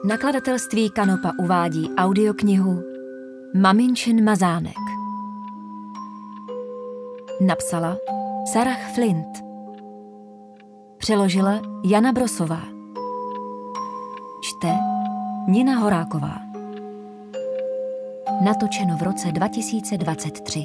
Nakladatelství Kanopa uvádí audioknihu Maminčin mazánek. Napsala Sarah Flint. Přeložila Jana Brosová. Čte Nina Horáková. Natočeno v roce 2023.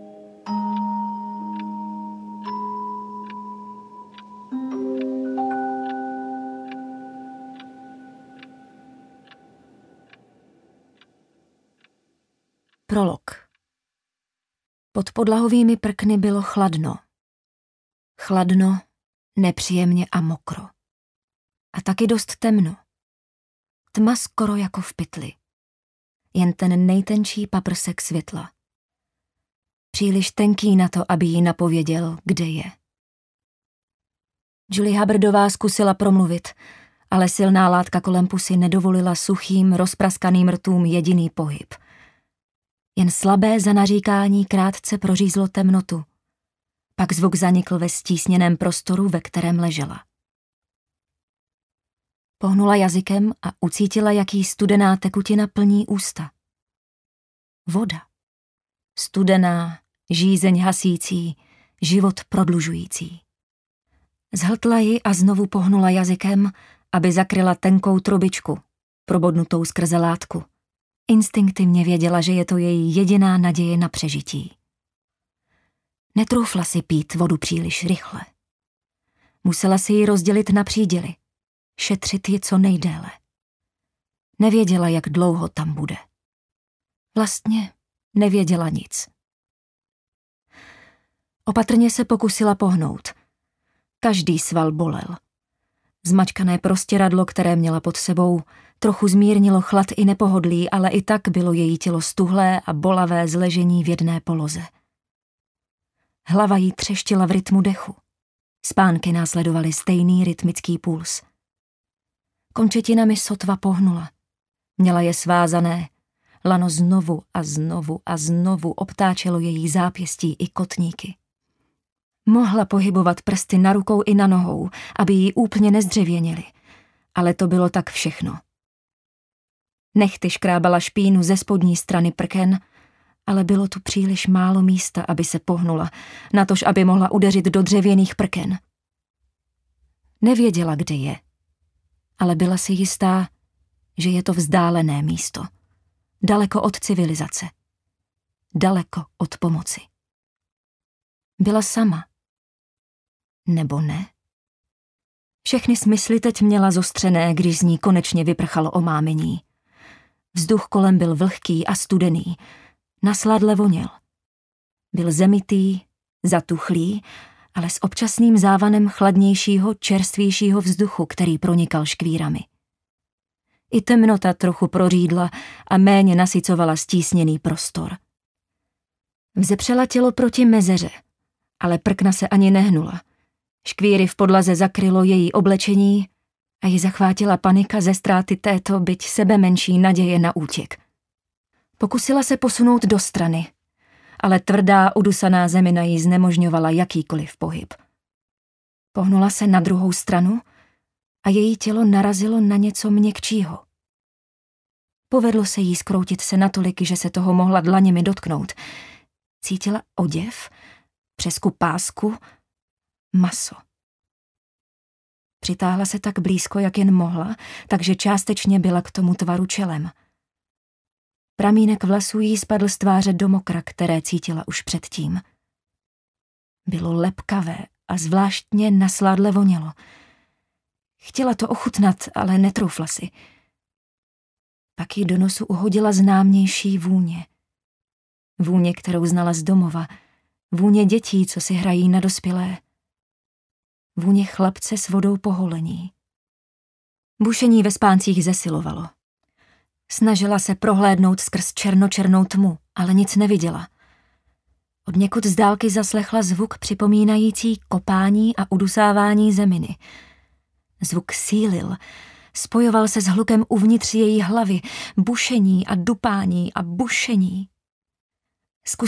Prolog. Pod podlahovými prkny bylo chladno. Chladno, nepříjemně a mokro. A taky dost temno. Tma skoro jako v pytli. Jen ten nejtenčí paprsek světla. Příliš tenký na to, aby jí napověděl, kde je. Julie Hubbardová zkusila promluvit, ale silná látka kolem pusy nedovolila suchým, rozpraskaným rtům jediný pohyb. Jen slabé zanaříkání krátce prořízlo temnotu. Pak zvuk zanikl ve stísněném prostoru, ve kterém ležela. Pohnula jazykem a ucítila, jaký studená tekutina plní ústa. Voda. Studená, žízeň hasící, život prodlužující. Zhltla ji a znovu pohnula jazykem, aby zakryla tenkou trubičku, probodnutou skrze látku. Instinktivně věděla, že je to její jediná naděje na přežití. Netroufla si pít vodu příliš rychle. Musela si ji rozdělit na příděly, šetřit ji co nejdéle. Nevěděla, jak dlouho tam bude. Vlastně nevěděla nic. Opatrně se pokusila pohnout. Každý sval bolel. Zmačkané prostěradlo, které měla pod sebou, trochu zmírnilo chlad i nepohodlí, ale i tak bylo její tělo stuhlé a bolavé z ležení v jedné poloze. Hlava jí třeštila v rytmu dechu. Spánky následovaly stejný rytmický puls. Končetinami sotva pohnula. Měla je svázané. Lano znovu a znovu a znovu obtáčelo její zápěstí i kotníky. Mohla pohybovat prsty na rukou i na nohou, aby jí úplně nezdřevěnily, ale to bylo tak všechno. Nechty škrábala špínu ze spodní strany prken, ale bylo tu příliš málo místa, aby se pohnula, natož aby mohla udeřit do dřevěných prken. Nevěděla, kde je, ale byla si jistá, že je to vzdálené místo, daleko od civilizace, daleko od pomoci. Byla sama. Nebo ne? Všechny smysly teď měla zostřené, když z ní konečně vyprchalo omámení. Vzduch kolem byl vlhký a studený, nasládle voněl. Byl zemitý, zatuchlý, ale s občasným závanem chladnějšího, čerstvějšího vzduchu, který pronikal škvírami. I temnota trochu prořídla a méně nasycovala stísněný prostor. Vzepřela tělo proti mezeře, ale prkna se ani nehnula. Škvíry v podlaze zakrylo její oblečení a ji zachvátila panika ze ztráty této, byť sebe menší naděje na útěk. Pokusila se posunout do strany, ale tvrdá, udusaná zemina jí znemožňovala jakýkoliv pohyb. Pohnula se na druhou stranu a její tělo narazilo na něco měkčího. Povedlo se jí zkroutit se natolik, že se toho mohla dlaněmi dotknout. Cítila oděv, přesku pásku, maso. Přitáhla se tak blízko, jak jen mohla, takže částečně byla k tomu tvaru čelem. Pramínek vlasů jí spadl z tváře do mokra, které cítila už předtím. Bylo lepkavé a zvláštně nasládle vonělo. Chtěla to ochutnat, ale netroufla si. Pak jí do nosu uhodila známější vůně. Vůně, kterou znala z domova. Vůně dětí, co si hrají na dospělé. Vůně chlapce s vodou po holení. Bušení ve spáncích zesilovalo. Snažila se prohlédnout skrz černočernou tmu, ale nic neviděla. Od někud z dálky zaslechla zvuk připomínající kopání a udusávání zeminy. Zvuk sílil, spojoval se s hlukem uvnitř její hlavy, bušení a dupání a bušení.